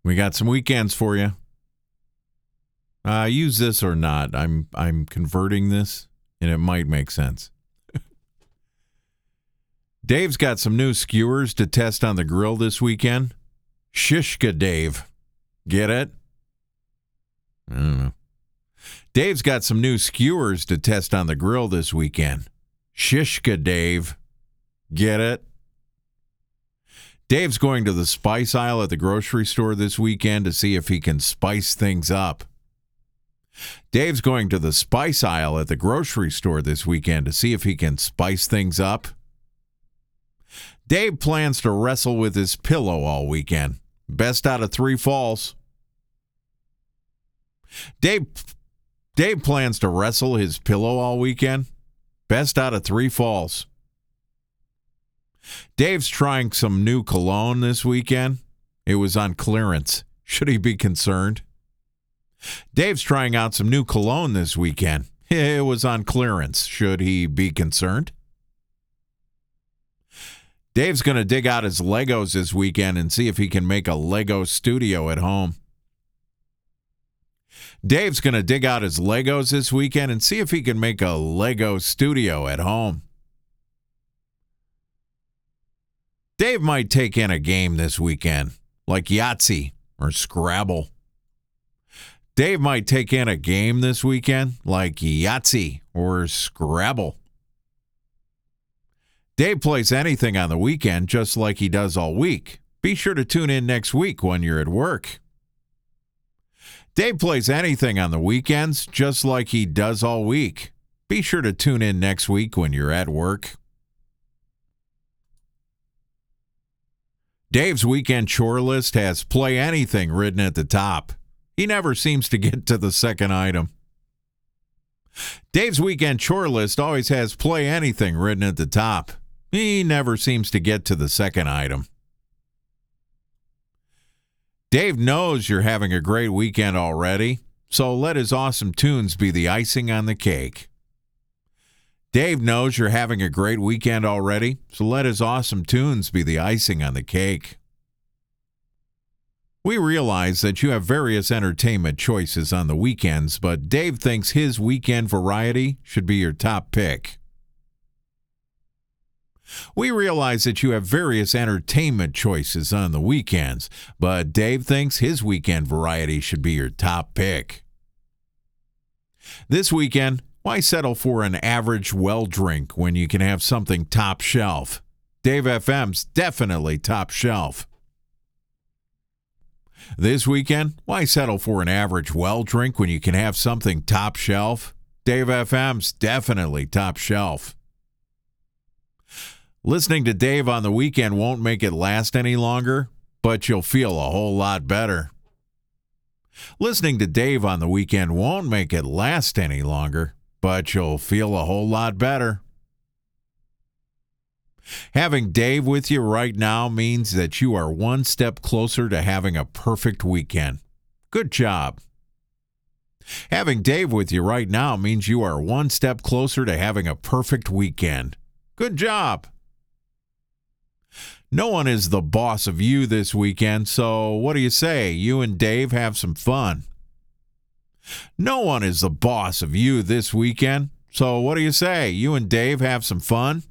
We got some weekends for you. Use this or not. I'm converting this, and it might make sense. Dave's got some new skewers to test on the grill this weekend. Shishka Dave. Get it? I don't know. Dave's got some new skewers to test on the grill this weekend. Shishka Dave. Get it? Dave's going to the spice aisle at the grocery store this weekend to see if he can spice things up. Dave's going to the spice aisle at the grocery store this weekend to see if he can spice things up. Dave plans to wrestle with his pillow all weekend. Best out of 3 falls. Dave plans to wrestle his pillow all weekend. Best out of 3 falls. Dave's trying some new cologne this weekend. It was on clearance. Should he be concerned? Dave's trying out some new cologne this weekend. It was on clearance. Should he be concerned? Dave's going to dig out his Legos this weekend and see if he can make a Lego studio at home. Dave's going to dig out his Legos this weekend and see if he can make a Lego studio at home. Dave might take in a game this weekend, like Yahtzee or Scrabble. Dave might take in a game this weekend, like Yahtzee or Scrabble. Dave plays anything on the weekend just like he does all week. Be sure to tune in next week when you're at work. Dave plays anything on the weekends just like he does all week. Be sure to tune in next week when you're at work. Dave's weekend chore list has play anything written at the top. He never seems to get to the second item. Dave's weekend chore list always has play anything written at the top. He never seems to get to the second item. Dave knows you're having a great weekend already, so let his awesome tunes be the icing on the cake. Dave knows you're having a great weekend already, so let his awesome tunes be the icing on the cake. We realize that you have various entertainment choices on the weekends, but Dave thinks his weekend variety should be your top pick. We realize that you have various entertainment choices on the weekends, but Dave thinks his weekend variety should be your top pick. This weekend, why settle for an average well drink when you can have something top shelf? Dave FM's definitely top shelf. This weekend, why settle for an average well drink when you can have something top shelf? Dave FM's definitely top shelf. Listening to Dave on the weekend won't make it last any longer, but you'll feel a whole lot better. Listening to Dave on the weekend won't make it last any longer, but you'll feel a whole lot better. Having Dave with you right now means that you are one step closer to having a perfect weekend. Good job. Having Dave with you right now means you are one step closer to having a perfect weekend. Good job. No one is the boss of you this weekend, so what do you say? You and Dave have some fun. No one is the boss of you this weekend, so what do you say? You and Dave have some fun?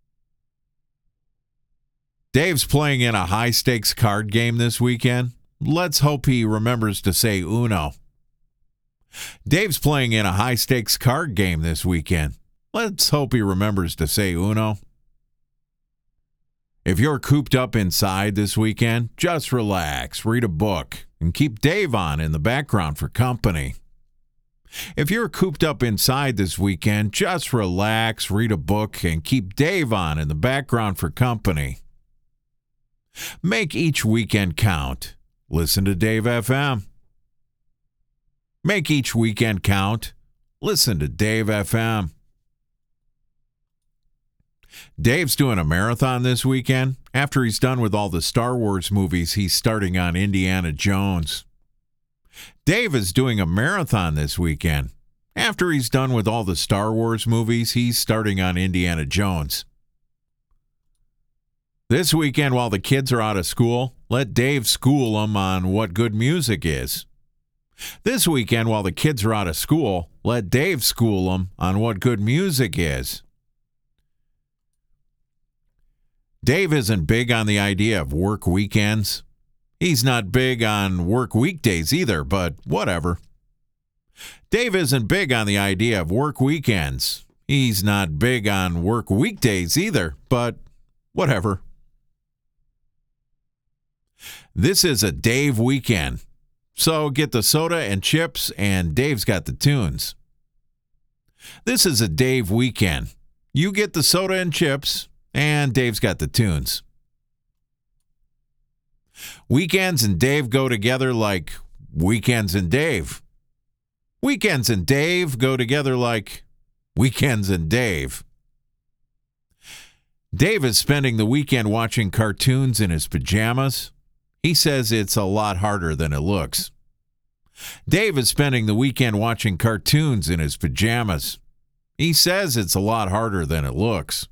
Dave's playing in a high-stakes card game this weekend. Let's hope he remembers to say Uno. Dave's playing in a high-stakes card game this weekend. Let's hope he remembers to say Uno. If you're cooped up inside this weekend, just relax, read a book, and keep Dave on in the background for company. If you're cooped up inside this weekend, just relax, read a book, and keep Dave on in the background for company. Make each weekend count. Listen to Dave FM. Make each weekend count. Listen to Dave FM. Dave's doing a marathon this weekend. After he's done with all the Star Wars movies, he's starting on Indiana Jones. Dave is doing a marathon this weekend. After he's done with all the Star Wars movies, he's starting on Indiana Jones. This weekend, while the kids are out of school, let Dave school them on what good music is. This weekend, while the kids are out of school, let Dave school them on what good music is. Dave isn't big on the idea of work weekends. He's not big on work weekdays either, but whatever. Dave isn't big on the idea of work weekends. He's not big on work weekdays either, but whatever. This is a Dave weekend, so get the soda and chips, and Dave's got the tunes. This is a Dave weekend. You get the soda and chips, and Dave's got the tunes. Weekends and Dave go together like Weekends and Dave. Weekends and Dave go together like Weekends and Dave. Dave is spending the weekend watching cartoons in his pajamas. He says it's a lot harder than it looks. Dave is spending the weekend watching cartoons in his pajamas. He says it's a lot harder than it looks.